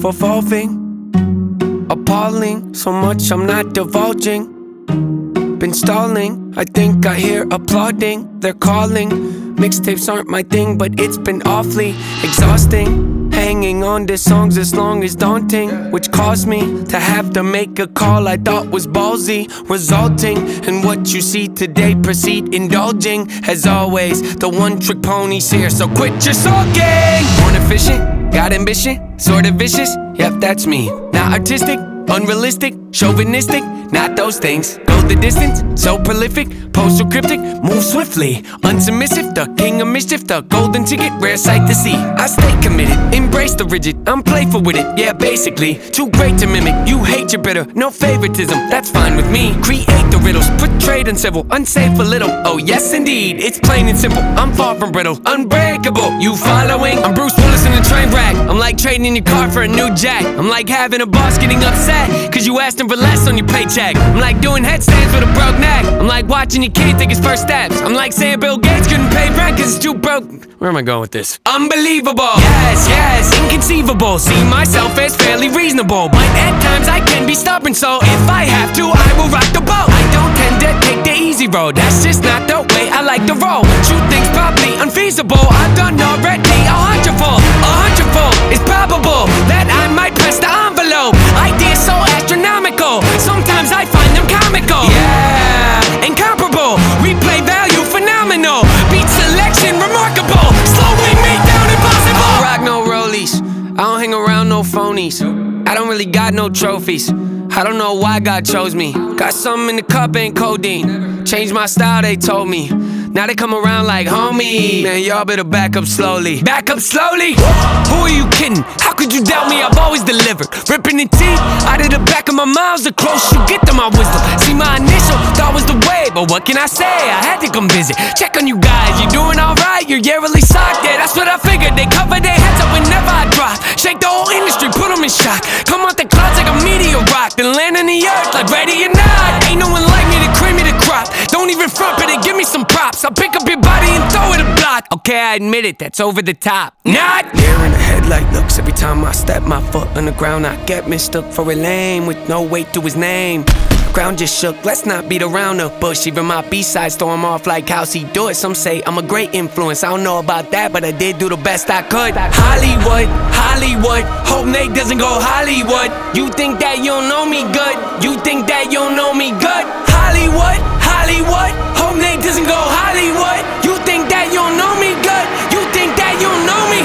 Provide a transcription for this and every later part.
evolving, appalling, so much I'm not divulging. Been stalling, I think I hear applauding. They're calling, mixtapes aren't my thing, but it's been awfully exhausting. Hanging on to songs as long as daunting, which caused me to have to make a call I thought was ballsy, resulting in what you see today. Proceed indulging, as always, the one-trick pony's here, so quit your sulking. Born efficient, got ambition, sorta vicious, yep, that's me. Not artistic, unrealistic, chauvinistic, not those things. Go the distance, so prolific, postal cryptic, move swiftly, unsubmissive, the king of mischief, the golden ticket, rare sight to see. I stay committed, embrace the rigid, I'm playful with it, yeah, basically. Too great to mimic, you hate your bitter, no favoritism, that's fine with me. Create the riddles, portrayed uncivil, unsafe a little, oh yes indeed, it's plain and simple, I'm far from brittle, unbreakable, you following? I'm Bruce Willis in a train wreck, I'm like trading in your car for a new jack. I'm like having a boss getting upset, cause you asked him for less on your paycheck. I'm like doing headstands with a broke neck. I'm like watching your kid take his first steps. I'm like saying Bill Gates couldn't pay rent cause it's too broke. Where am I going with this? Unbelievable, yes, yes, inconceivable. See myself as fairly reasonable, but at times I can be stubborn, so if I have to, I will rock the boat. I don't tend to take the easy road, that's just not the way I like to roll. True things probably unfeasible, I've done already a hundredfold. A hundredfold, it's probable that I might press the envelope. Ideas so astronomical, sometimes I find them comical. Yeah, incomparable, replay value phenomenal. Beat selection remarkable, slowing me down impossible. I don't rock no rollies, I don't hang around no phonies. I don't really got no trophies, I don't know why God chose me. Got something in the cup, ain't codeine. Changed my style, they told me. Now they come around like homie. Man, y'all better back up slowly. Back up slowly? Who are you kidding? How could you doubt me? I've always delivered. Ripping the teeth out of the back of my mouth. The closer you get to my wisdom. See, my initial thought was the way, but what can I say? I had to come visit. Check on you guys, you doing alright? You're yearly socked, yeah, that's what I figured. They cover their heads up whenever I drop. Shake the whole industry, put them in shock. Come out the clouds like a meteor rock, then land on the earth like ready or not. Ain't no one like me to cream me the crop. Don't even front, but they give me some props. I'll pick up your body and throw it a block. Okay, I admit it, that's over the top. Not there in the headlight looks. Every time I step my foot on the ground, I get mistook for a lame with no weight to his name. Ground just shook, let's not beat around the bush. Even my B-sides throw him off like how's he do it. Some say I'm a great influence, I don't know about that, but I did do the best I could. Hollywood, Hollywood, hope Nate doesn't go Hollywood. You think that you don't know me good? You think that you don't know me good? Hollywood, Hollywood, hope Nate doesn't go Hollywood. You think that you don't know me good? You think that you don't know me?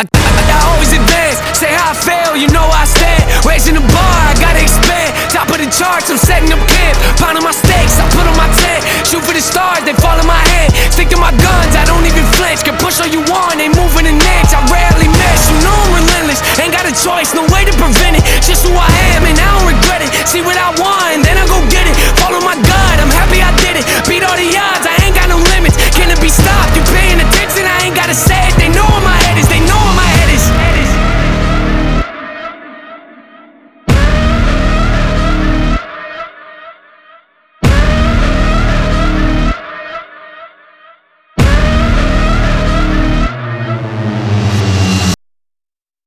I always advance, say how I fail, you know I stand. Raising the bar, I gotta expand. Top of the charts, I'm setting up camp. Pounding my stakes, I put on my tent. Shoot for the stars, they fall in my hand. Stick to my guns, I don't even flinch. Can push all you want, ain't moving an inch. I rarely miss, you know I'm relentless. Ain't got a choice, no way to prevent it. Just who I am and I don't regret it. See what I want.